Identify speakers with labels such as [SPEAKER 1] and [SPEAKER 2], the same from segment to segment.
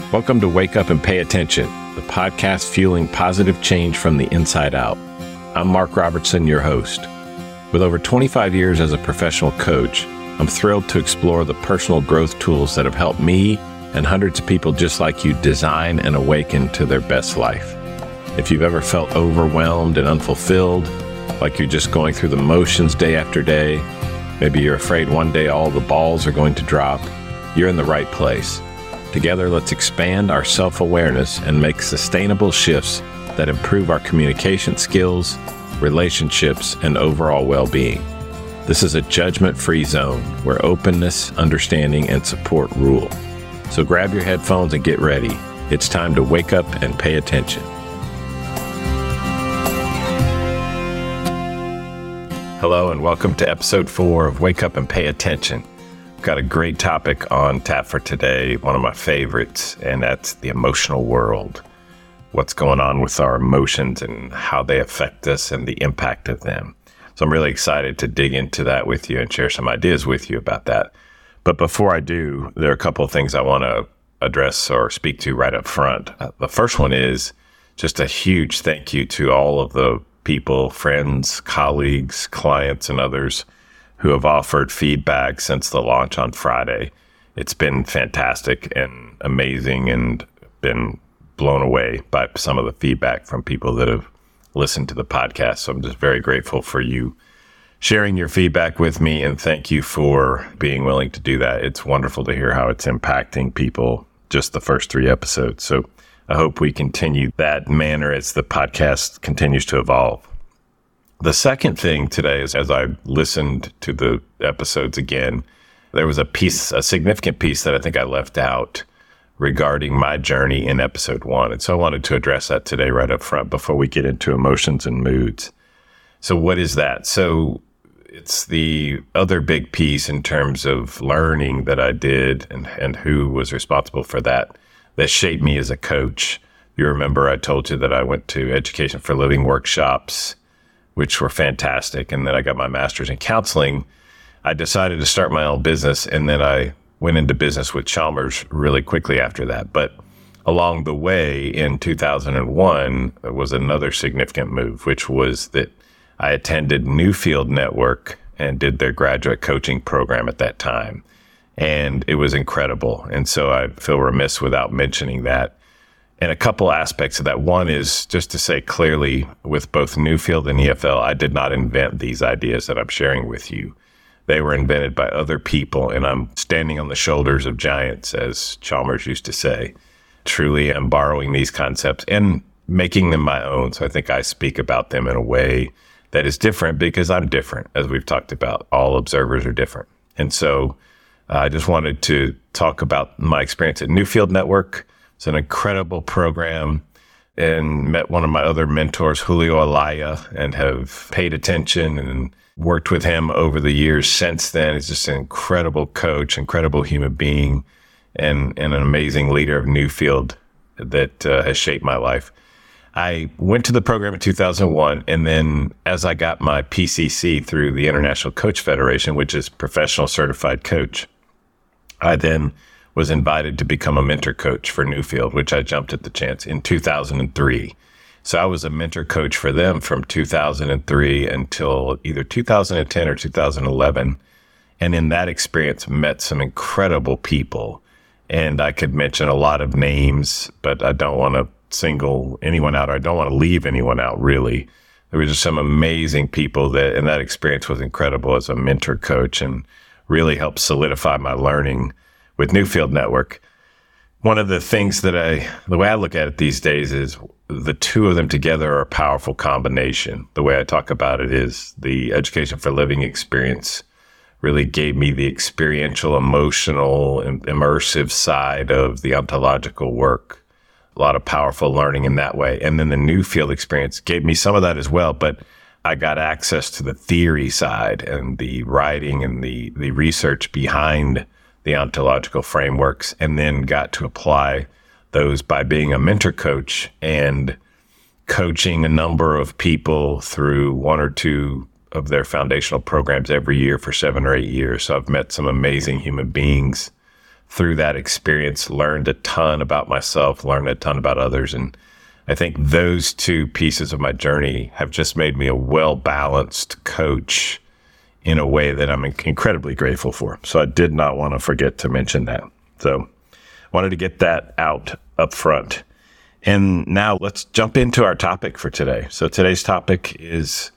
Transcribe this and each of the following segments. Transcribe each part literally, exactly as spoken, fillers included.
[SPEAKER 1] Welcome to Wake Up and Pay Attention, the podcast fueling positive change from the inside out. I'm Mark Robertson, your host. With over twenty-five years as a professional coach, I'm thrilled to explore the personal growth tools that have helped me and hundreds of people just like you design and awaken to their best life. If you've ever felt overwhelmed and unfulfilled, like you're just going through the motions day after day, maybe you're afraid one day all the balls are going to drop, you're in the right place. Together, let's expand our self-awareness and make sustainable shifts that improve our communication skills, relationships, and overall well-being. This is a judgment-free zone where openness, understanding, and support rule. So grab your headphones and get ready. It's time to wake up and pay attention. Hello, and welcome to episode four of Wake Up and Pay Attention. Got a great topic on tap for today, one of my favorites, and that's the emotional world. What's going on with our emotions and how they affect us and the impact of them. So I'm really excited to dig into that with you and share some ideas with you about that. But before I do, there are a couple of things I want to address or speak to right up front. Uh, the first one is just a huge thank you to all of the people, friends, colleagues, clients, and others who have offered feedback since the launch on Friday. It's been fantastic and amazing, and been blown away by some of the feedback from people that have listened to the podcast. So I'm just very grateful for you sharing your feedback with me, and thank you for being willing to do that. It's wonderful to hear how it's impacting people, just the first three episodes. So I hope we continue that manner as the podcast continues to evolve. The second thing today is, as I listened to the episodes again, there was a piece, a significant piece that I think I left out regarding my journey in episode one. And so I wanted to address that today right up front before we get into emotions and moods. So what is that? So it's the other big piece in terms of learning that I did and, and who was responsible for that, that shaped me as a coach. You remember I told you that I went to Education for Living workshops, which were fantastic. And then I got my master's in counseling. I decided to start my own business, and then I went into business with Chalmers really quickly after that. But along the way in two thousand one was another significant move, which was that I attended Newfield Network and did their graduate coaching program at that time. And it was incredible. And so I feel remiss without mentioning that. And a couple aspects of that. One is just to say clearly, with both Newfield and E F L, I did not invent these ideas that I'm sharing with you. They were invented by other people, and I'm standing on the shoulders of giants, as Chalmers used to say. Truly, I'm borrowing these concepts and making them my own. So I think I speak about them in a way that is different because I'm different, as we've talked about. All observers are different. And so uh, I just wanted to talk about my experience at Newfield Network. It's an incredible program, and met one of my other mentors, Julio Alaya, and have paid attention and worked with him over the years since then. He's just an incredible coach, incredible human being, and, and an amazing leader of Newfield that uh, has shaped my life. I went to the program in two thousand one, and then as I got my P C C through the International Coach Federation, which is Professional Certified Coach, I then was invited to become a mentor coach for Newfield, which I jumped at the chance in two thousand three. So I was a mentor coach for them from two thousand three until either two thousand ten or two thousand eleven. And in that experience, met some incredible people. And I could mention a lot of names, but I don't want to single anyone out. Or I don't want to leave anyone out, really. There were just some amazing people that, and that experience was incredible as a mentor coach, and really helped solidify my learning with Newfield Network. One of the things that I, the way I look at it these days is the two of them together are a powerful combination. The way I talk about it is the Education for Living experience really gave me the experiential, emotional, and immersive side of the ontological work. A lot of powerful learning in that way. And then the Newfield experience gave me some of that as well, but I got access to the theory side and the writing and the, the research behind the ontological frameworks, and then got to apply those by being a mentor coach and coaching a number of people through one or two of their foundational programs every year for seven or eight years. So I've met some amazing human beings through that experience, learned a ton about myself, learned a ton about others. And I think those two pieces of my journey have just made me a well-balanced coach in a way that I'm incredibly grateful for. So I did not want to forget to mention that. So wanted to get that out up front. And now let's jump into our topic for today. So today's topic is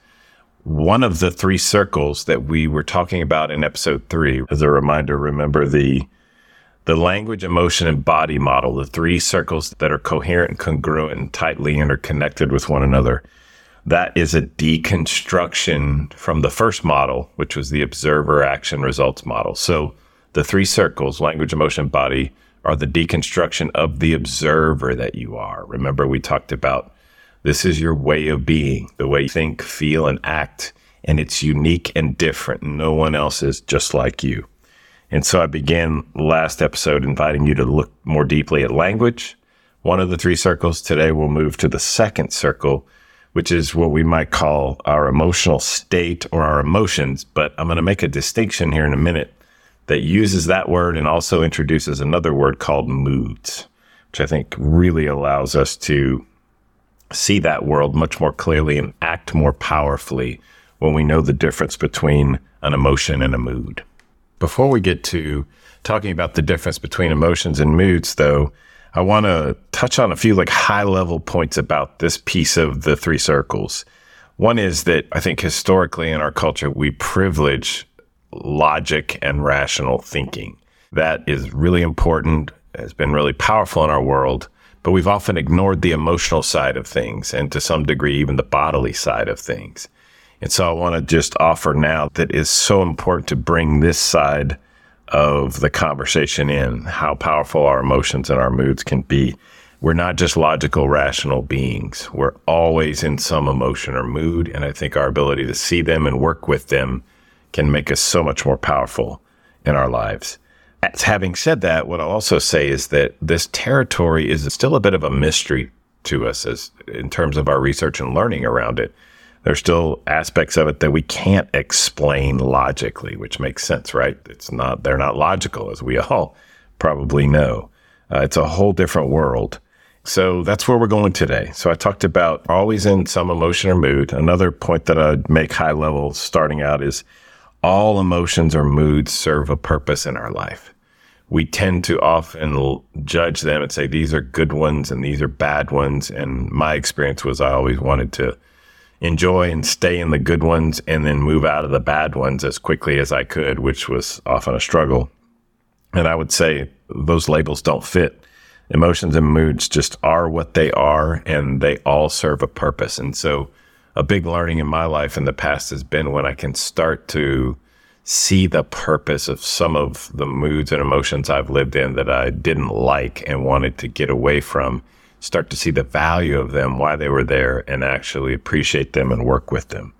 [SPEAKER 1] one of the three circles that we were talking about in episode three. As a reminder, remember the the language, emotion, and body model, the three circles that are coherent and congruent and tightly interconnected with one another. That is a deconstruction from the first model, which was the observer action results model. So the three circles, language, emotion, body, are the deconstruction of the observer that you are. Remember, we talked about this is your way of being, the way you think, feel, and act, and it's unique and different. No one else is just like you. And so I began last episode inviting you to look more deeply at language, one of the three circles. Today we'll move to the second circle, which is what we might call our emotional state or our emotions. But I'm going to make a distinction here in a minute that uses that word and also introduces another word called moods, which I think really allows us to see that world much more clearly and act more powerfully when we know the difference between an emotion and a mood. Before we get to talking about the difference between emotions and moods, though, I want to touch on a few like high-level points about this piece of the three circles. One is that I think historically in our culture, we privilege logic and rational thinking. That is really important, has been really powerful in our world, but we've often ignored the emotional side of things and to some degree, even the bodily side of things. And so I want to just offer now that it's so important to bring this side of the conversation in, how powerful our emotions and our moods can be. We're not just logical, rational beings. We're always in some emotion or mood. And I think our ability to see them and work with them can make us so much more powerful in our lives. As having said that, what I'll also say is that this territory is still a bit of a mystery to us as in terms of our research and learning around it. There's still aspects of it that we can't explain logically, which makes sense, right? It's not, they're not logical, as we all probably know. Uh, it's a whole different world. So that's where we're going today. So I talked about always in some emotion or mood. Another point that I'd make high level starting out is all emotions or moods serve a purpose in our life. We tend to often l- judge them and say, these are good ones and these are bad ones. And my experience was I always wanted to enjoy and stay in the good ones and then move out of the bad ones as quickly as I could, which was often a struggle. And I would say those labels don't fit. Emotions and moods just are what they are, and they all serve a purpose. And so a big learning in my life in the past has been when I can start to see the purpose of some of the moods and emotions I've lived in that I didn't like and wanted to get away from, start to see the value of them, why they were there, and actually appreciate them and work with them.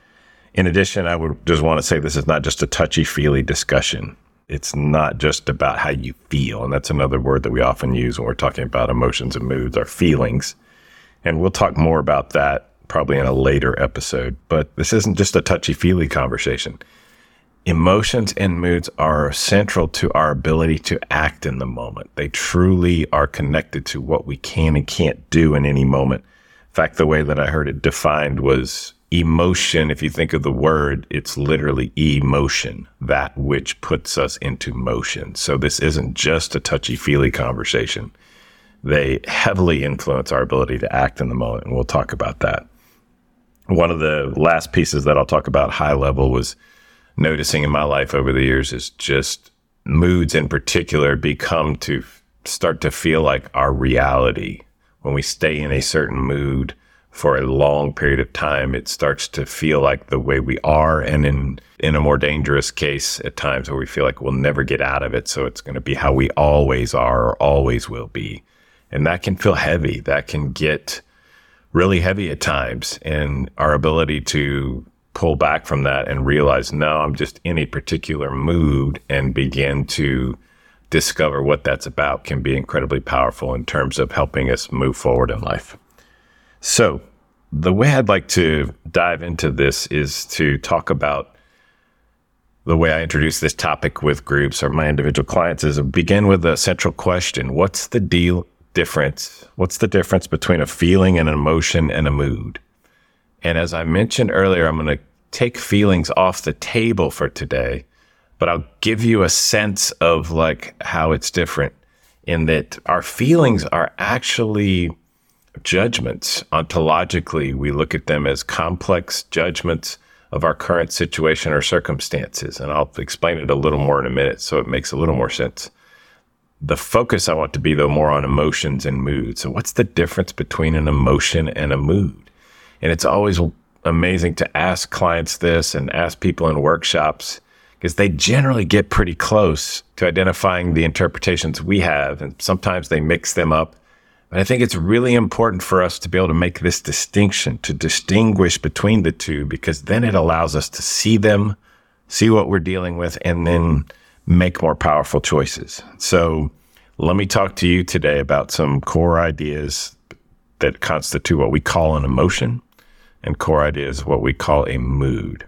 [SPEAKER 1] In addition, I would just want to say this is not just a touchy-feely discussion. It's not just about how you feel, and that's another word that we often use when we're talking about emotions and moods, our feelings. And we'll talk more about that probably in a later episode, but this isn't just a touchy-feely conversation. Emotions and moods are central to our ability to act in the moment. They truly are connected to what we can and can't do in any moment. In fact, the way that I heard it defined was emotion. If you think of the word, it's literally emotion, that which puts us into motion. So this isn't just a touchy-feely conversation. They heavily influence our ability to act in the moment, and we'll talk about that. One of the last pieces that I'll talk about high level was noticing in my life over the years is just moods in particular become to start to feel like our reality. When we stay in a certain mood for a long period of time, it starts to feel like the way we are. And in, in a more dangerous case at times where we feel like we'll never get out of it. So it's going to be how we always are or always will be. And that can feel heavy. That can get really heavy at times. And our ability to pull back from that and realize, no, I'm just in a particular mood and begin to discover what that's about can be incredibly powerful in terms of helping us move forward in life. So the way I'd like to dive into this is to talk about The way I introduce this topic with groups or my individual clients is to begin with a central question. What's the deal difference? What's the difference between a feeling and an emotion and a mood? And as I mentioned earlier, I'm going to take feelings off the table for today, but I'll give you a sense of like how it's different in that our feelings are actually judgments. Ontologically, we look at them as complex judgments of our current situation or circumstances. And I'll explain it a little more in a minute so it makes a little more sense. The focus I want to be, though, more on emotions and moods. So what's the difference between an emotion and a mood? And it's always amazing to ask clients this and ask people in workshops because they generally get pretty close to identifying the interpretations we have. And sometimes they mix them up. But I think it's really important for us to be able to make this distinction, to distinguish between the two, because then it allows us to see them, see what we're dealing with, and then make more powerful choices. So let me talk to you today about some core ideas that constitute what we call an emotion and core ideas of what we call a mood.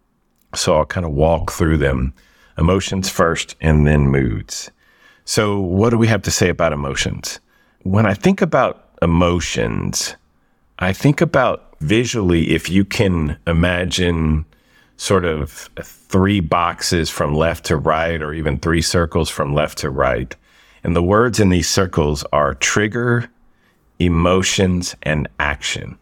[SPEAKER 1] So I'll kind of walk through them, emotions first and then moods. So what do we have to say about emotions? When I think about emotions, I think about visually, if you can imagine sort of three boxes from left to right, or even three circles from left to right. And the words in these circles are trigger, emotions, and action.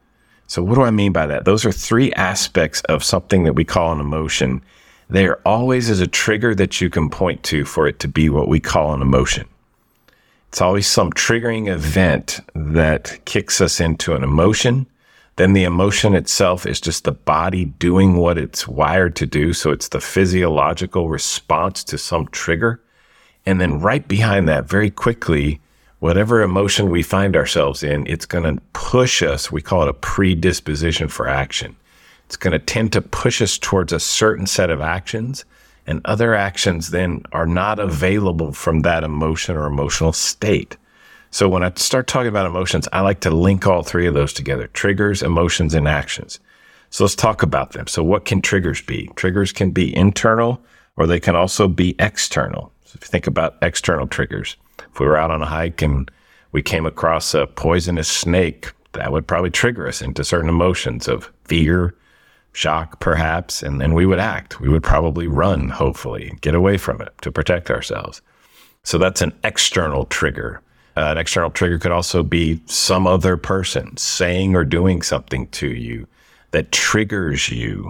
[SPEAKER 1] So what do I mean by that? Those are three aspects of something that we call an emotion. There always is a trigger that you can point to for it to be what we call an emotion. It's always some triggering event that kicks us into an emotion. Then the emotion itself is just the body doing what it's wired to do. So it's the physiological response to some trigger. And then right behind that, very quickly, whatever emotion we find ourselves in, it's going to push us. We call it a predisposition for action. It's going to tend to push us towards a certain set of actions. And other actions then are not available from that emotion or emotional state. So when I start talking about emotions, I like to link all three of those together: triggers, emotions, and actions. So let's talk about them. So what can triggers be? Triggers can be internal, or they can also be external. So if you think about external triggers, if we were out on a hike and we came across a poisonous snake, that would probably trigger us into certain emotions of fear, shock, perhaps, and then we would act. We would probably run, hopefully, get away from it to protect ourselves. So that's an external trigger. Uh, an external trigger could also be some other person saying or doing something to you that triggers you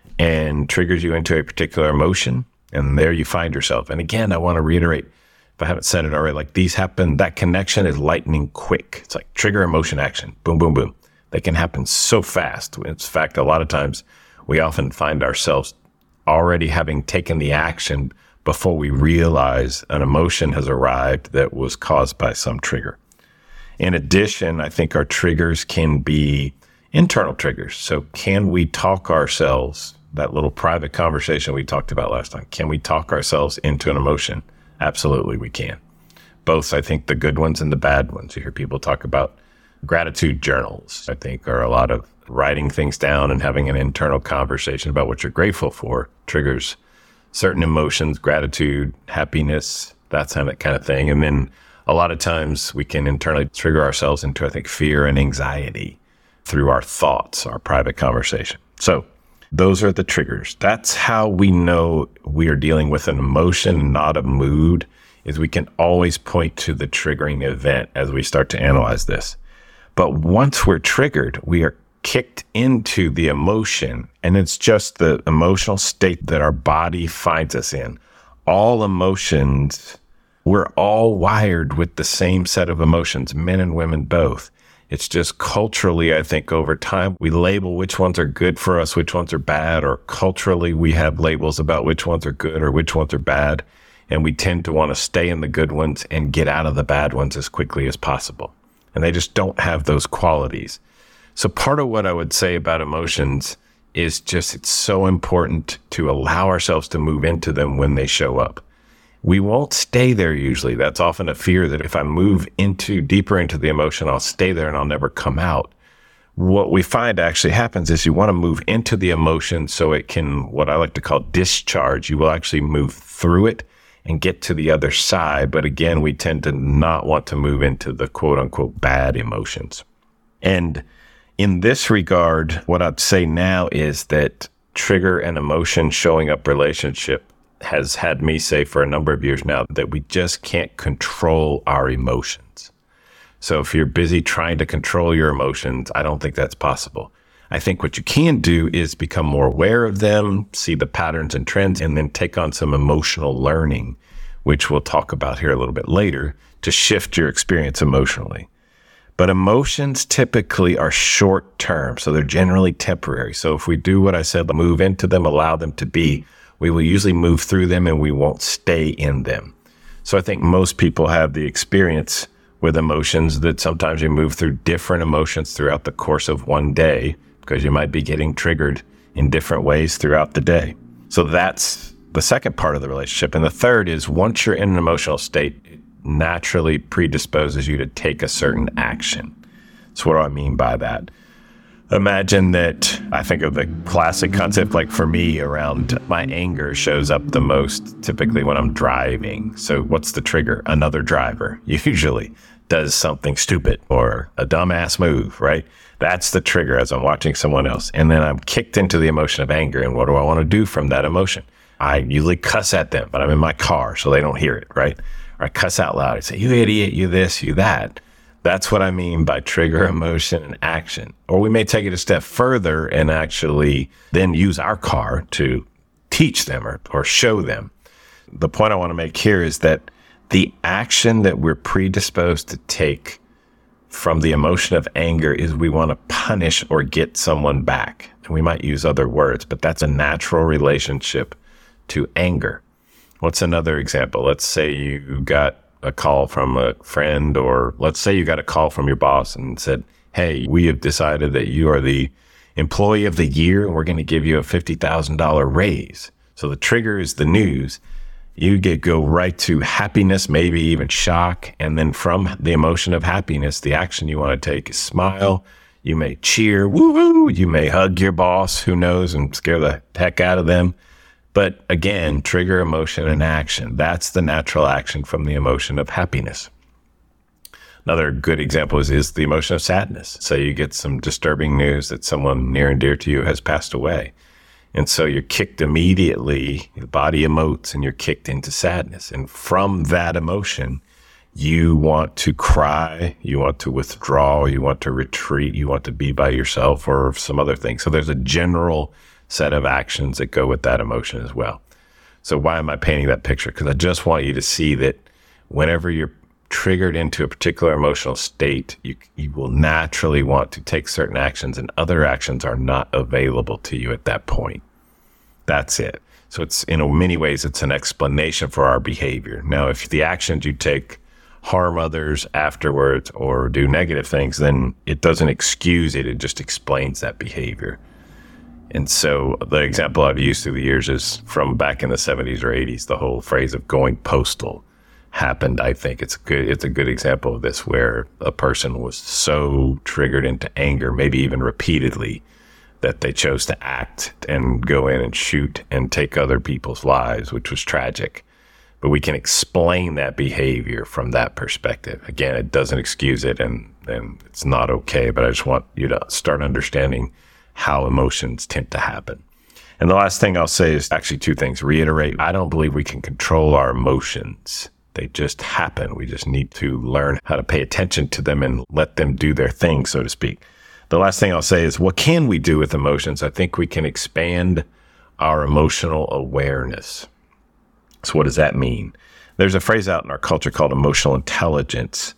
[SPEAKER 1] and triggers you into a particular emotion. And there you find yourself. And again, I want to reiterate, if I haven't said it already, like these happen, that connection is lightning quick. It's like trigger, emotion, action, boom, boom, boom. They can happen so fast. In fact, a lot of times we often find ourselves already having taken the action before we realize an emotion has arrived that was caused by some trigger. In addition, I think our triggers can be internal triggers. So can we talk ourselves, that little private conversation we talked about last time, can we talk ourselves into an emotion? Absolutely, we can. Both, I think, the good ones and the bad ones. You hear people talk about gratitude journals, I think, are a lot of writing things down and having an internal conversation about what you're grateful for triggers certain emotions, gratitude, happiness, that kind of, kind of thing. And then a lot of times we can internally trigger ourselves into, I think, fear and anxiety through our thoughts, our private conversation. So those are the triggers. That's how we know we are dealing with an emotion, not a mood, is we can always point to the triggering event as we start to analyze this. But once we're triggered, we are kicked into the emotion, and it's just the emotional state that our body finds us in. All emotions, we're all wired with the same set of emotions, men and women both. It's just culturally, I think over time, we label which ones are good for us, which ones are bad, or culturally we have labels about which ones are good or which ones are bad. And we tend to want to stay in the good ones and get out of the bad ones as quickly as possible. And they just don't have those qualities. So part of what I would say about emotions is just it's so important to allow ourselves to move into them when they show up. We won't stay there usually. That's often a fear that if I move into deeper into the emotion, I'll stay there and I'll never come out. what we find actually happens is you want to move into the emotion so it can, what I like to call discharge. You will actually move through it and get to the other side. But again, we tend to not want to move into the quote unquote bad emotions. And in this regard, what I'd say now is that trigger and emotion showing up relationship has had me say for a number of years now that we just can't control our emotions. So if you're busy trying to control your emotions, I don't think that's possible. I think what you can do is become more aware of them, see the patterns and trends, and then take on some emotional learning, which we'll talk about here a little bit later, to shift your experience emotionally. But emotions typically are short term, so they're generally temporary. So if we do what I said, move into them, allow them to be, we will usually move through them and we won't stay in them. So I think most people have the experience with emotions that sometimes you move through different emotions throughout the course of one day because you might be getting triggered in different ways throughout the day. So that's the second part of the relationship. And the third is once you're in an emotional state, it naturally predisposes you to take a certain action. So what do I mean by that? Imagine that I think of the classic concept, like for me around my anger shows up the most typically when I'm driving. So what's the trigger? Another driver usually does something stupid or a dumbass move, right? That's the trigger as I'm watching someone else. And then I'm kicked into the emotion of anger. And what do I want to do from that emotion? I usually cuss at them, but I'm in my car so they don't hear it, right? Or I cuss out loud. I say, you idiot, you this, you that. That's what I mean by trigger, emotion, and action. Or we may take it a step further and actually then use our car to teach them or, or show them. The point I want to make here is that the action that we're predisposed to take from the emotion of anger is we want to punish or get someone back. And we might use other words, but that's a natural relationship to anger. What's another example? Let's say you got a call from a friend, or let's say you got a call from your boss and said, hey, we have decided that you are the employee of the year and we're going to give you a fifty thousand dollars raise. So the trigger is the news. You get go right to happiness, maybe even shock. And then from the emotion of happiness, the action you want to take is smile. You may cheer, woo-hoo. You may hug your boss, who knows, and scare the heck out of them. But again, trigger, emotion, and action. That's the natural action from the emotion of happiness. Another good example is, is the emotion of sadness. So you get some disturbing news that someone near and dear to you has passed away. And so you're kicked immediately, the body emotes, and you're kicked into sadness. And from that emotion, you want to cry, you want to withdraw, you want to retreat, you want to be by yourself or some other thing. So there's a general set of actions that go with that emotion as well. So why am I painting that picture? Because I just want you to see that whenever you're triggered into a particular emotional state, you, you will naturally want to take certain actions, and other actions are not available to you at that point. That's it. So it's, in many ways, it's an explanation for our behavior. Now, if the actions you take harm others afterwards or do negative things, then it doesn't excuse it. It just explains that behavior. And so the example I've used through the years is from back in the seventies or eighties, the whole phrase of going postal happened. I think it's good. It's a good example of this, where a person was so triggered into anger, maybe even repeatedly, that they chose to act and go in and shoot and take other people's lives, which was tragic. But we can explain that behavior from that perspective. Again, it doesn't excuse it, and, and it's not okay, but I just want you to start understanding how emotions tend to happen. And the last thing I'll say is actually two things. Reiterate, I don't believe we can control our emotions. They just happen. We just need to learn how to pay attention to them and let them do their thing, so to speak. The last thing I'll say is, what can we do with emotions? I think we can expand our emotional awareness. So what does that mean? There's a phrase out in our culture called emotional intelligence,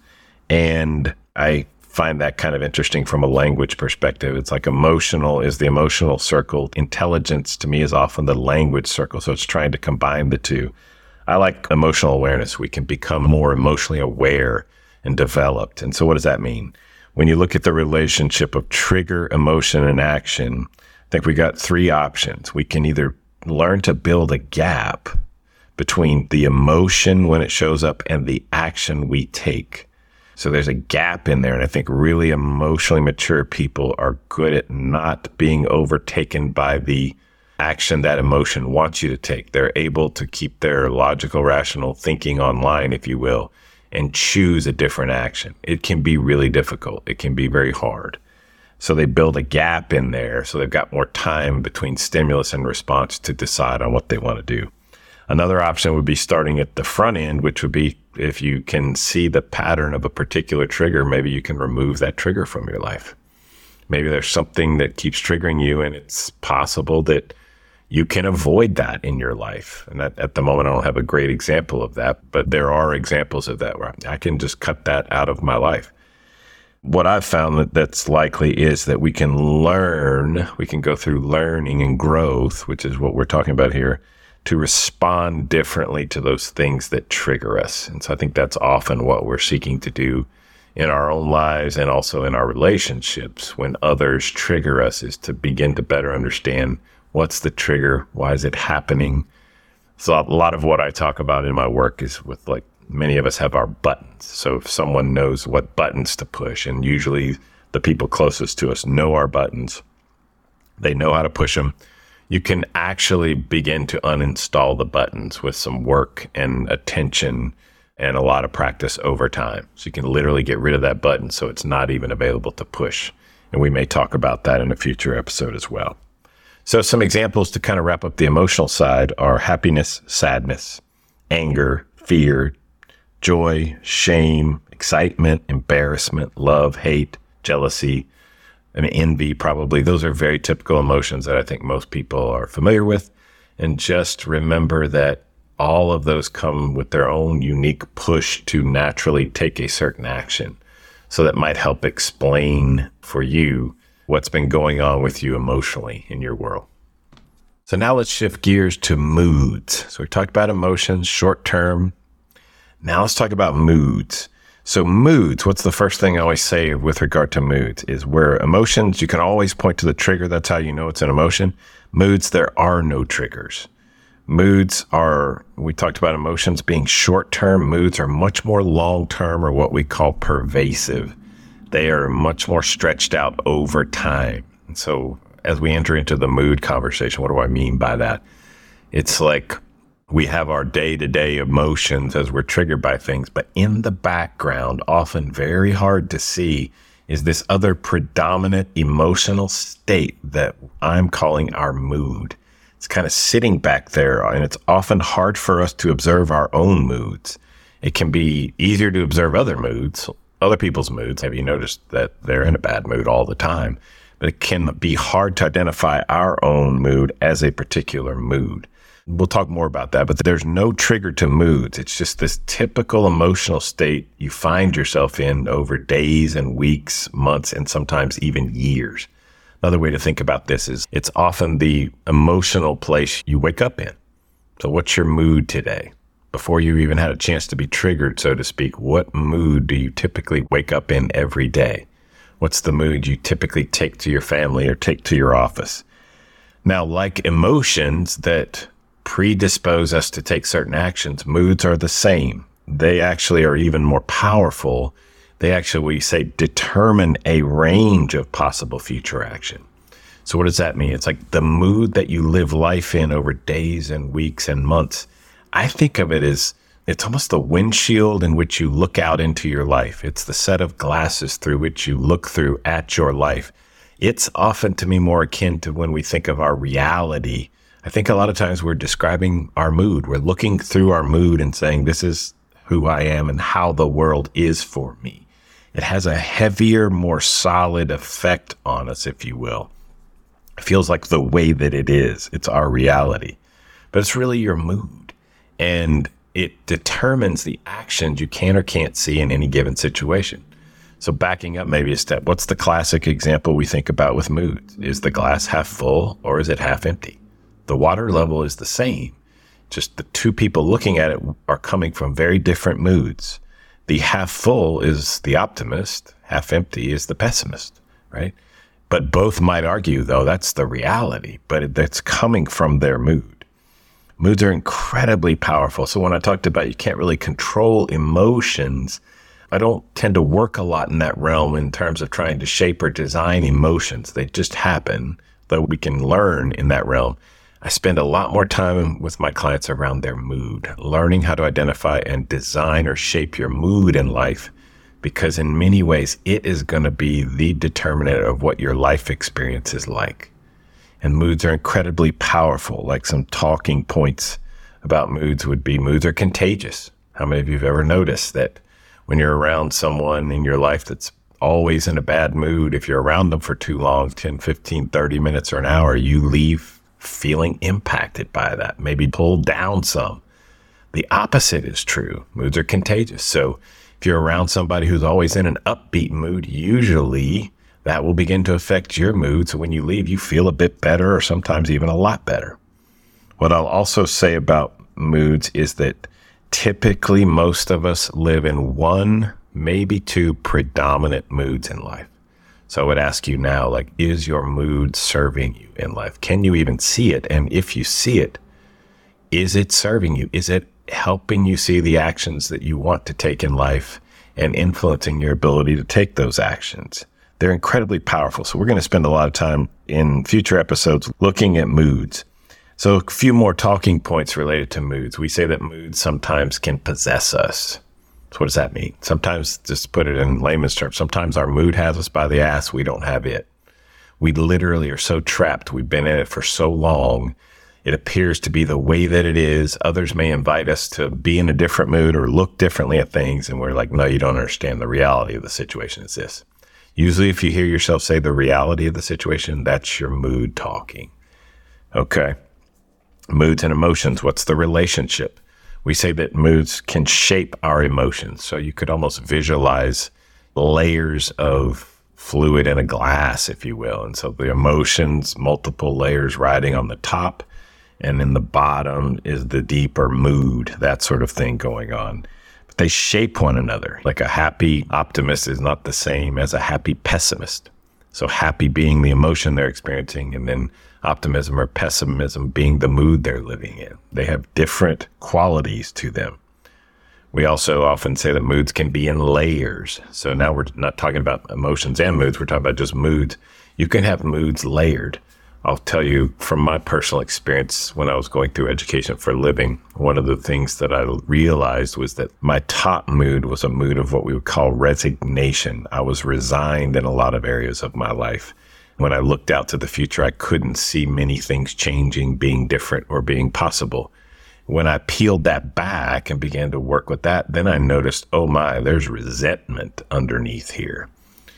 [SPEAKER 1] and I find that kind of interesting from a language perspective. It's like emotional is the emotional circle. Intelligence to me is often the language circle. So it's trying to combine the two. I like emotional awareness. We can become more emotionally aware and developed. And so what does that mean? When you look at the relationship of trigger, emotion, and action, I think we got three options. We can either learn to build a gap between the emotion when it shows up and the action we take. So there's a gap in there. And I think really emotionally mature people are good at not being overtaken by the action that emotion wants you to take. They're able to keep their logical, rational thinking online, if you will, and choose a different action. It can be really difficult. It can be very hard. So they build a gap in there. So they've got more time between stimulus and response to decide on what they want to do. Another option would be starting at the front end, which would be if you can see the pattern of a particular trigger, maybe you can remove that trigger from your life. Maybe there's something that keeps triggering you, and it's possible that you can avoid that in your life. And at, at the moment, I don't have a great example of that, but there are examples of that where I can just cut that out of my life. What I've found that that's likely is that we can learn, we can go through learning and growth, which is what we're talking about here, to respond differently to those things that trigger us. And so I think that's often what we're seeking to do in our own lives and also in our relationships when others trigger us, is to begin to better understand what's the trigger, why is it happening. So a lot of what I talk about in my work is with, like, many of us have our buttons. So if someone knows what buttons to push, and usually the people closest to us know our buttons, they know how to push them, you can actually begin to uninstall the buttons with some work and attention and a lot of practice over time. So you can literally get rid of that button so it's not even available to push. And we may talk about that in a future episode as well. So some examples to kind of wrap up the emotional side are happiness, sadness, anger, fear, joy, shame, excitement, embarrassment, love, hate, jealousy, and envy. Probably those are very typical emotions that I think most people are familiar with. And just remember that all of those come with their own unique push to naturally take a certain action. So that might help explain for you what's been going on with you emotionally in your world. So now let's shift gears to moods. So we talked about emotions, short term. Now let's talk about moods. So moods, what's the first thing I always say with regard to moods is where emotions, you can always point to the trigger. That's how you know it's an emotion. Moods, there are no triggers. Moods are, we talked about emotions being short-term. Moods are much more long-term, or what we call pervasive. They are much more stretched out over time. And so as we enter into the mood conversation, what do I mean by that? It's like we have our day-to-day emotions as we're triggered by things, but in the background, often very hard to see, is this other predominant emotional state that I'm calling our mood. It's kind of sitting back there, and it's often hard for us to observe our own moods. It can be easier to observe other moods, other people's moods. Have you noticed that they're in a bad mood all the time? But it can be hard to identify our own mood as a particular mood. We'll talk more about that, but there's no trigger to moods. It's just this typical emotional state you find yourself in over days and weeks, months, and sometimes even years. Another way to think about this is it's often the emotional place you wake up in. So what's your mood today? Before you even had a chance to be triggered, so to speak, what mood do you typically wake up in every day? What's the mood you typically take to your family or take to your office? Now, like emotions that predispose us to take certain actions, moods are the same. They actually are even more powerful. They actually, we say, determine a range of possible future action. So what does that mean? It's like the mood that you live life in over days and weeks and months. I think of it as it's almost the windshield in which you look out into your life. It's the set of glasses through which you look through at your life. It's often, to me, more akin to when we think of our reality. I think a lot of times we're describing our mood. We're looking through our mood and saying, this is who I am and how the world is for me. It has a heavier, more solid effect on us, if you will. It feels like the way that it is. It's our reality. But it's really your mood. And it determines the actions you can or can't see in any given situation. So backing up maybe a step, what's the classic example we think about with moods? Is the glass half full or is it half empty? The water level is the same. Just the two people looking at it are coming from very different moods. The half full is the optimist, half empty is the pessimist, right? But both might argue, though, that's the reality, but that's coming from their mood. Moods are incredibly powerful. So when I talked about you can't really control emotions, I don't tend to work a lot in that realm in terms of trying to shape or design emotions. They just happen, though we can learn in that realm. I spend a lot more time with my clients around their mood, learning how to identify and design or shape your mood in life, because in many ways, it is going to be the determinant of what your life experience is like. And moods are incredibly powerful. Like some talking points about moods would be moods are contagious. How many of you have ever noticed that when you're around someone in your life that's always in a bad mood, if you're around them for too long, ten, fifteen, thirty minutes or an hour, you leave feeling impacted by that, maybe pulled down some. The opposite is true. Moods are contagious. So if you're around somebody who's always in an upbeat mood, usually that will begin to affect your mood. So when you leave, you feel a bit better or sometimes even a lot better. What I'll also say about moods is that typically most of us live in one, maybe two predominant moods in life. So I would ask you now, like, is your mood serving you in life? Can you even see it? And if you see it, is it serving you? Is it helping you see the actions that you want to take in life and influencing your ability to take those actions? They're incredibly powerful. So we're going to spend a lot of time in future episodes looking at moods. So a few more talking points related to moods. We say that moods sometimes can possess us. So what does that mean? Sometimes, just to put it in layman's terms, sometimes our mood has us by the ass. We don't have it. We literally are so trapped. We've been in it for so long. It appears to be the way that it is. Others may invite us to be in a different mood or look differently at things. And we're like, no, you don't understand. The reality of the situation is this. Usually if you hear yourself say the reality of the situation, that's your mood talking. Okay. Moods and emotions. What's the relationship? We say that moods can shape our emotions. So you could almost visualize layers of fluid in a glass, if you will. And so the emotions, multiple layers riding on the top, and in the bottom is the deeper mood, that sort of thing going on. But they shape one another. Like a happy optimist is not the same as a happy pessimist. So happy being the emotion they're experiencing, and then optimism or pessimism being the mood they're living in. They have different qualities to them. We also often say that moods can be in layers. So now we're not talking about emotions and moods. We're talking about just moods. You can have moods layered. I'll tell you from my personal experience when I was going through education for a living, one of the things that I realized was that my top mood was a mood of what we would call resignation. I was resigned in a lot of areas of my life. When I looked out to the future, I couldn't see many things changing, being different, or being possible. When I peeled that back and began to work with that, then I noticed, oh my, there's resentment underneath here.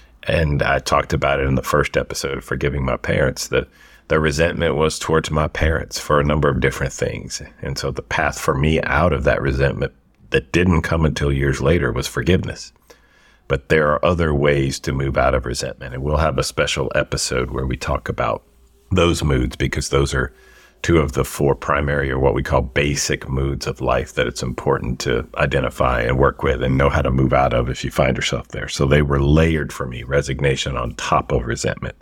[SPEAKER 1] And I talked about it in the first episode of Forgiving My Parents, that the resentment was towards my parents for a number of different things. And so the path for me out of that resentment that didn't come until years later was forgiveness. But there are other ways to move out of resentment. And we'll have a special episode where we talk about those moods, because those are two of the four primary, or what we call basic moods of life, that it's important to identify and work with and know how to move out of if you find yourself there. So they were layered for me, resignation on top of resentment.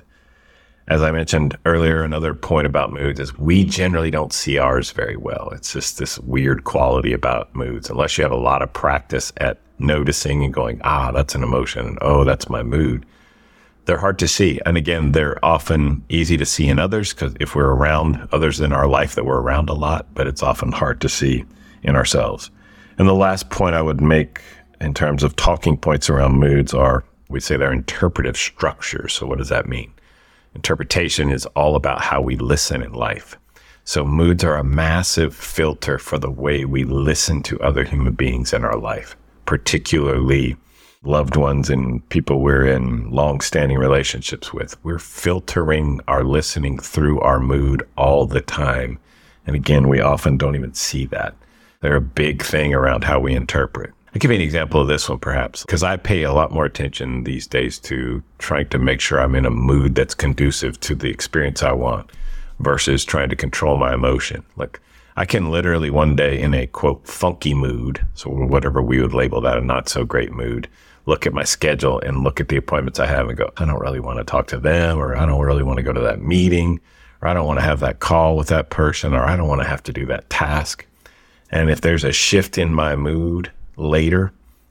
[SPEAKER 1] As I mentioned earlier, another point about moods is we generally don't see ours very well. It's just this weird quality about moods, unless you have a lot of practice at noticing and going, ah, that's an emotion. Oh, that's my mood. They're hard to see. And again, they're often easy to see in others, because if we're around others in our life that we're around a lot, but it's often hard to see in ourselves. And the last point I would make in terms of talking points around moods are, we say they're interpretive structures. So what does that mean? Interpretation is all about how we listen in life. So moods are a massive filter for the way we listen to other human beings in our life, particularly loved ones and people we're in long-standing relationships with. We're filtering our listening through our mood all the time. And again, we often don't even see that. They're a big thing around how we interpret. I'll give you an example of this one, perhaps, because I pay a lot more attention these days to trying to make sure I'm in a mood that's conducive to the experience I want versus trying to control my emotion. Like, I can literally one day in a, quote, funky mood, so whatever we would label that, a not so great mood, look at my schedule and look at the appointments I have and go, I don't really want to talk to them, or I don't really want to go to that meeting, or I don't want to have that call with that person, or I don't want to have to do that task. And if there's a shift in my mood later,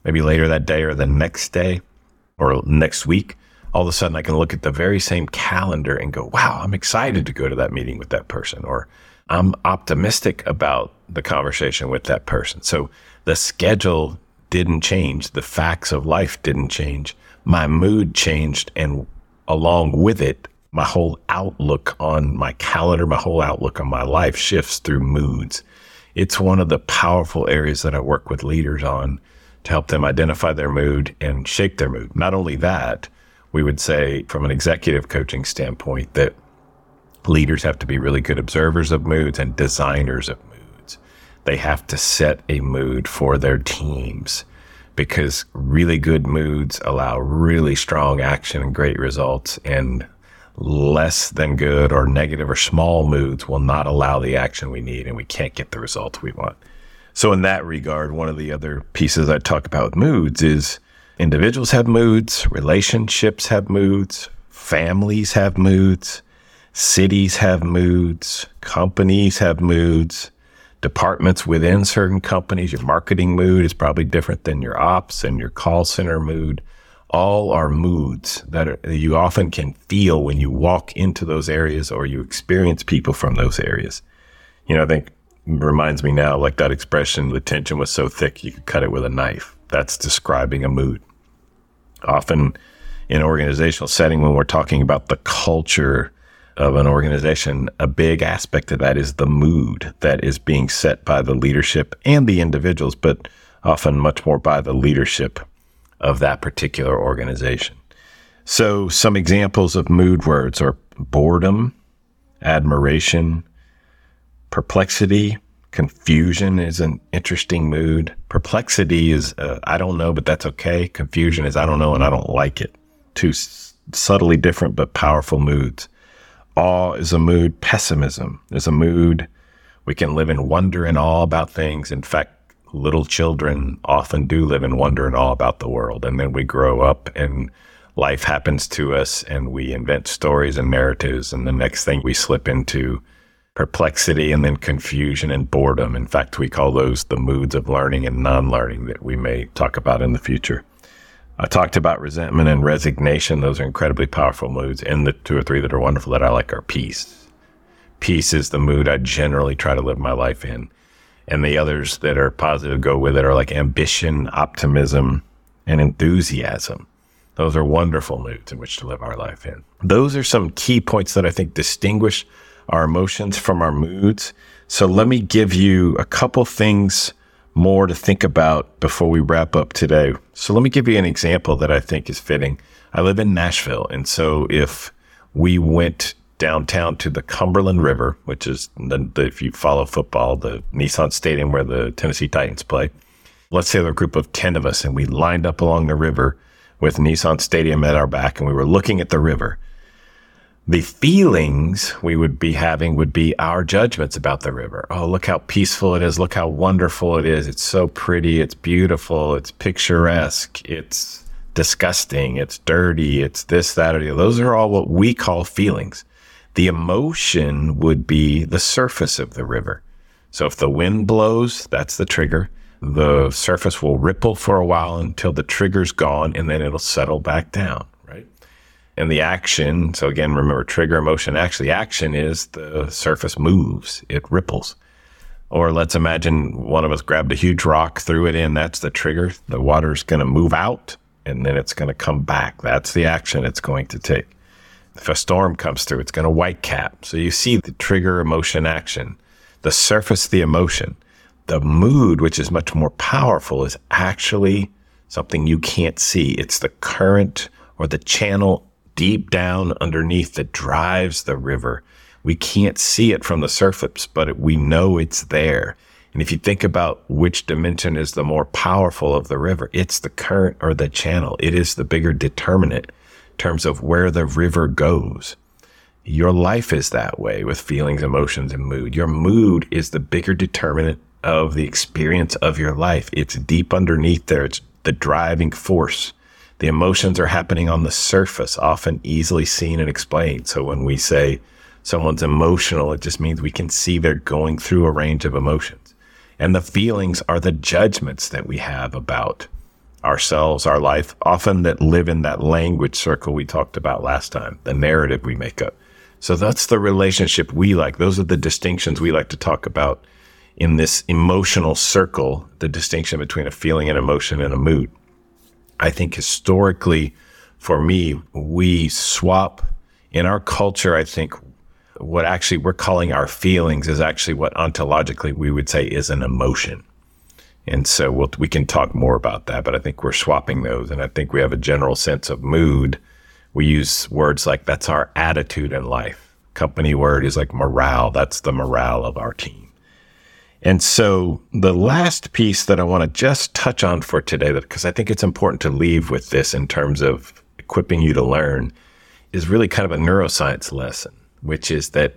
[SPEAKER 1] maybe later that day or the next day or next week, all of a sudden I can look at the very same calendar and go, wow, I'm excited to go to that meeting with that person, or I'm optimistic about the conversation with that person. So the schedule didn't change. The facts of life didn't change. My mood changed, and along with it, my whole outlook on my calendar, my whole outlook on my life shifts through moods. It's one of the powerful areas that I work with leaders on to help them identify their mood and shape their mood. Not only that, we would say from an executive coaching standpoint that leaders have to be really good observers of moods and designers of moods. They have to set a mood for their teams, because really good moods allow really strong action and great results, and less than good or negative or small moods will not allow the action we need, and we can't get the results we want. So in that regard, one of the other pieces I talk about with moods is individuals have moods, relationships have moods, families have moods, cities have moods, companies have moods, departments within certain companies. Your marketing mood is probably different than your ops and your call center mood. All are moods that, are, that you often can feel when you walk into those areas or you experience people from those areas. You know, I think it reminds me now, like that expression, the tension was so thick you could cut it with a knife. That's describing a mood. Often in an organizational setting, when we're talking about the culture of an organization, a big aspect of that is the mood that is being set by the leadership and the individuals, but often much more by the leadership of that particular organization. So some examples of mood words are boredom, admiration, perplexity. Confusion is an interesting mood. Perplexity is, uh, I don't know, but that's okay. Confusion is, I don't know, and I don't like it. Two s- subtly different but powerful moods. Awe is a mood. Pessimism is a mood. We can live in wonder and awe about things. In fact, little children often do live in wonder and awe about the world. And then we grow up and life happens to us and we invent stories and narratives. And the next thing we slip into perplexity and then confusion and boredom. In fact, we call those the moods of learning and non-learning that we may talk about in the future. I talked about resentment and resignation. Those are incredibly powerful moods. And the two or three that are wonderful that I like are peace. Peace is the mood I generally try to live my life in. And the others that are positive go with it are like ambition, optimism, and enthusiasm. Those are wonderful moods in which to live our life in. Those are some key points that I think distinguish our emotions from our moods. So let me give you a couple things more to think about before we wrap up today. So let me give you an example that I think is fitting. I live in Nashville. And so if we went downtown to the Cumberland River, which is, the, the, if you follow football, the Nissan Stadium where the Tennessee Titans play. Let's say there were a group of ten of us and we lined up along the river with Nissan Stadium at our back and we were looking at the river. The feelings we would be having would be our judgments about the river. Oh, look how peaceful it is. Look how wonderful it is. It's so pretty. It's beautiful. It's picturesque. It's disgusting. It's dirty. It's this, that, or the other. Those are all what we call feelings. The emotion would be the surface of the river. So if the wind blows, that's the trigger. The surface will ripple for a while until the trigger's gone, and then it'll settle back down, right? And the action, so again, remember trigger, emotion, actually action is the surface moves, it ripples. Or let's imagine one of us grabbed a huge rock, threw it in, that's the trigger. The water's going to move out, and then it's going to come back. That's the action it's going to take. If a storm comes through, it's going to white cap. So you see the trigger, emotion, action. The surface, the emotion. The mood, which is much more powerful, is actually something you can't see. It's the current or the channel deep down underneath that drives the river. We can't see it from the surface, but it, we know it's there. And if you think about which dimension is the more powerful of the river, it's the current or the channel. It is the bigger determinant in terms of where the river goes. Your life is that way with feelings, emotions, and mood. Your mood is the bigger determinant of the experience of your life. It's deep underneath there. It's the driving force. The emotions are happening on the surface, often easily seen and explained. So when we say someone's emotional, it just means we can see they're going through a range of emotions. And the feelings are the judgments that we have about ourselves, our life, often that live in that language circle we talked about last time, the narrative we make up. So that's the relationship we like. Those are the distinctions we like to talk about in this emotional circle, the distinction between a feeling, an emotion, and a mood. I think historically, for me, we swap in our culture. I think what actually we're calling our feelings is actually what ontologically we would say is an emotion. And so we'll, we can talk more about that, but I think we're swapping those. And I think we have a general sense of mood. We use words like that's our attitude in life. Company word is like morale. That's the morale of our team. And so the last piece that I want to just touch on for today, because I think it's important to leave with this in terms of equipping you to learn, is really kind of a neuroscience lesson, which is that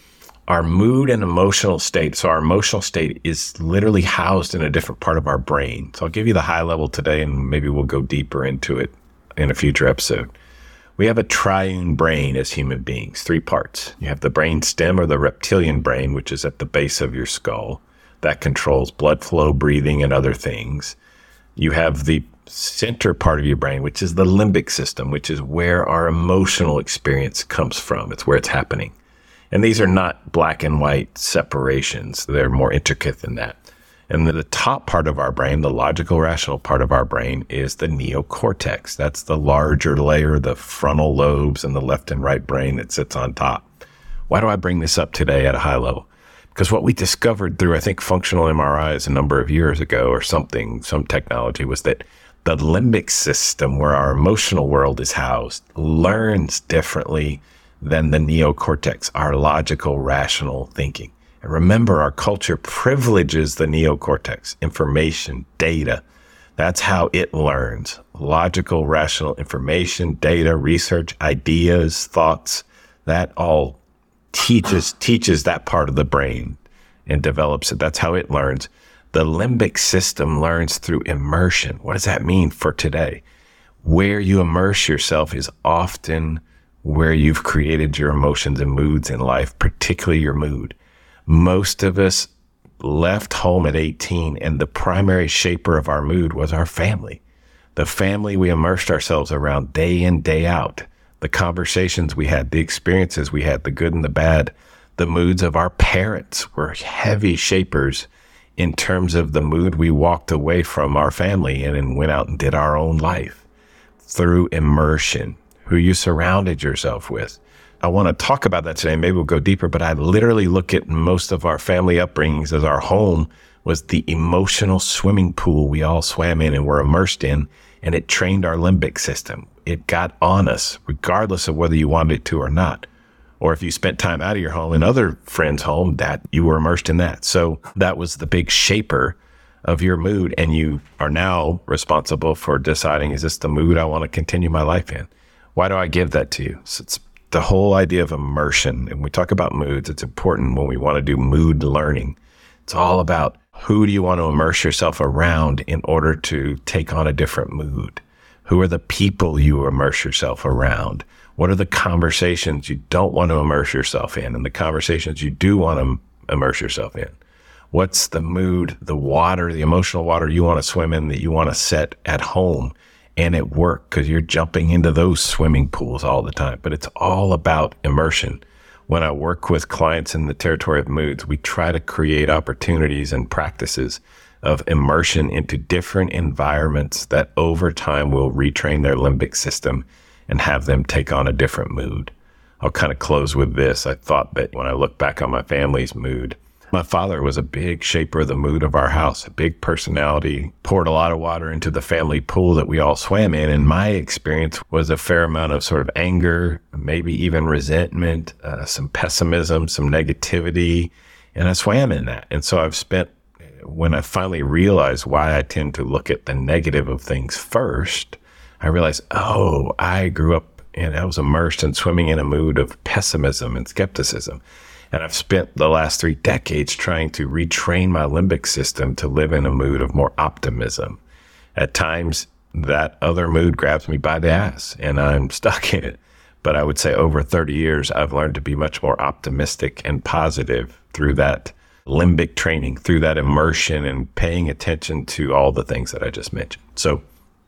[SPEAKER 1] our mood and emotional state, so our emotional state is literally housed in a different part of our brain. So I'll give you the high level today, and maybe we'll go deeper into it in a future episode. We have a triune brain as human beings, three parts. You have the brain stem, or the reptilian brain, which is at the base of your skull. That controls blood flow, breathing, and other things. You have the center part of your brain, which is the limbic system, which is where our emotional experience comes from. It's where it's happening. And these are not black and white separations. They're more intricate than that. And the top part of our brain, the logical, rational part of our brain, is the neocortex. That's the larger layer, the frontal lobes and the left and right brain that sits on top. Why do I bring this up today at a high level? Because what we discovered through, I think, functional M R Is a number of years ago or something, some technology, was that the limbic system, where our emotional world is housed, learns differently than the neocortex, our logical, rational thinking. And remember, our culture privileges the neocortex, information, data. That's how it learns. Logical, rational information, data, research, ideas, thoughts, that all teaches teaches that part of the brain and develops it. That's how it learns. The limbic system learns through immersion. What does that mean for today? Where you immerse yourself is often where you've created your emotions and moods in life, particularly your mood. Most of us left home at eighteen, and the primary shaper of our mood was our family. The family we immersed ourselves around day in, day out. The conversations we had, the experiences we had, the good and the bad, the moods of our parents were heavy shapers in terms of the mood we walked away from our family and then went out and did our own life through immersion, who you surrounded yourself with. I want to talk about that today. Maybe we'll go deeper, but I literally look at most of our family upbringings as our home was the emotional swimming pool we all swam in and were immersed in, and it trained our limbic system. It got on us, regardless of whether you wanted it to or not. Or if you spent time out of your home in other friends' home, that you were immersed in that. So that was the big shaper of your mood, and you are now responsible for deciding, is this the mood I want to continue my life in? Why do I give that to you? So it's the whole idea of immersion. And we talk about moods. It's important when we want to do mood learning. It's all about who do you want to immerse yourself around in order to take on a different mood? Who are the people you immerse yourself around? What are the conversations you don't want to immerse yourself in and the conversations you do want to immerse yourself in? What's the mood, the water, the emotional water you want to swim in that you want to set at home and at work, because you're jumping into those swimming pools all the time? But it's all about immersion. When I work with clients in the territory of moods, we try to create opportunities and practices of immersion into different environments that over time will retrain their limbic system and have them take on a different mood. I'll kind of close with this. I thought that when I look back on my family's mood, my father was a big shaper of the mood of our house, a big personality, poured a lot of water into the family pool that we all swam in. And my experience was a fair amount of sort of anger, maybe even resentment, uh, some pessimism, some negativity. And I swam in that. And so I've spent, when I finally realized why I tend to look at the negative of things first, I realized, oh, I grew up and I was immersed in swimming in a mood of pessimism and skepticism. And I've spent the last three decades trying to retrain my limbic system to live in a mood of more optimism. At times, that other mood grabs me by the ass and I'm stuck in it. But I would say over thirty years, I've learned to be much more optimistic and positive through that limbic training, through that immersion and paying attention to all the things that I just mentioned. So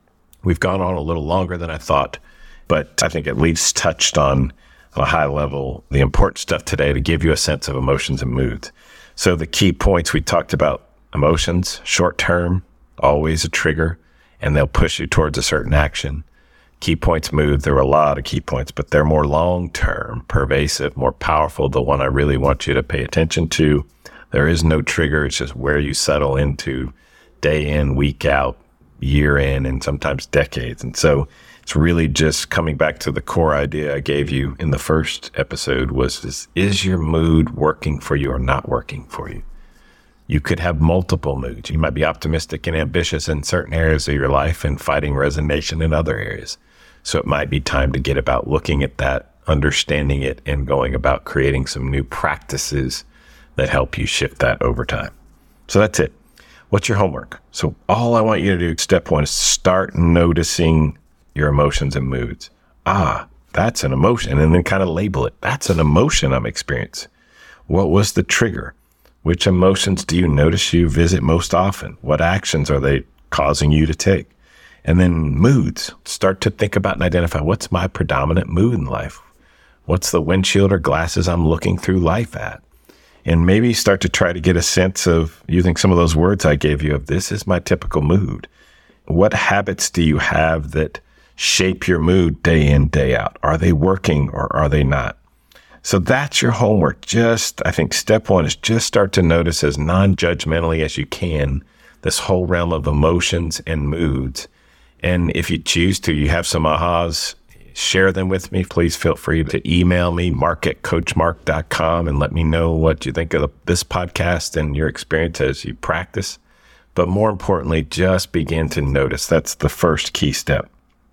[SPEAKER 1] We've gone on a little longer than I thought, but I think at least touched on, on a high level the important stuff today to give you a sense of emotions and moods. So the key points we talked about: emotions, short term, always a trigger, and they'll push you towards a certain action. Key points, mood, there were a lot of key points, but they're more long-term, pervasive, more powerful. The one I really want you to pay attention to: there is no trigger. It's just where you settle into day in, week out, year in, and sometimes decades. And so it's really just coming back to the core idea I gave you in the first episode was this: is your mood working for you or not working for you? You could have multiple moods. You might be optimistic and ambitious in certain areas of your life and fighting resignation in other areas. So it might be time to get about looking at that, understanding it, and going about creating some new practices that help you shift that over time. So that's it. What's your homework? So all I want you to do, step one, is start noticing your emotions and moods. Ah, that's an emotion. And then kind of label it. That's an emotion I'm experiencing. What was the trigger? Which emotions do you notice you visit most often? What actions are they causing you to take? And then moods. Start to think about and identify, what's my predominant mood in life? What's the windshield or glasses I'm looking through life at? And maybe start to try to get a sense of, using some of those words I gave you, of this is my typical mood. What habits do you have that shape your mood day in, day out? Are they working or are they not? So that's your homework. Just, I think step one is just start to notice as non-judgmentally as you can this whole realm of emotions and moods. And if you choose to, you have some ahas, share them with me. Please feel free to email me, mark at coach mark dot com, and let me know what you think of this podcast and your experience as you practice. But more importantly, just begin to notice. That's the first key step.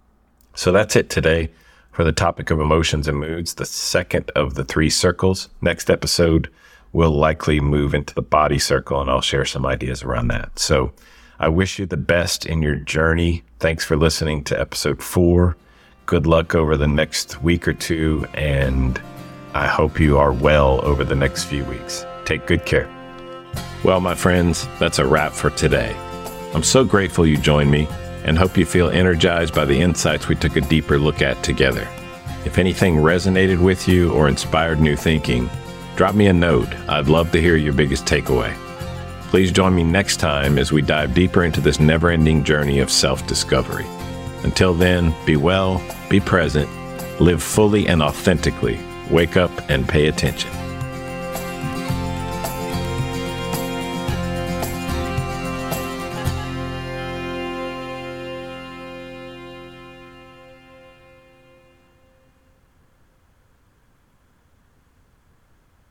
[SPEAKER 1] So that's it today for the topic of emotions and moods, the second of the three circles. Next episode, we'll likely move into the body circle, and I'll share some ideas around that. So I wish you the best in your journey. Thanks for listening to episode four. Good luck over the next week or two, and I hope you are well over the next few weeks. Take good care. Well, my friends, that's a wrap for today. I'm so grateful you joined me and hope you feel energized by the insights we took a deeper look at together. If anything resonated with you or inspired new thinking, drop me a note. I'd love to hear your biggest takeaway. Please join me next time as we dive deeper into this never-ending journey of self-discovery. Until then, be well, be present, live fully and authentically, wake up and pay attention.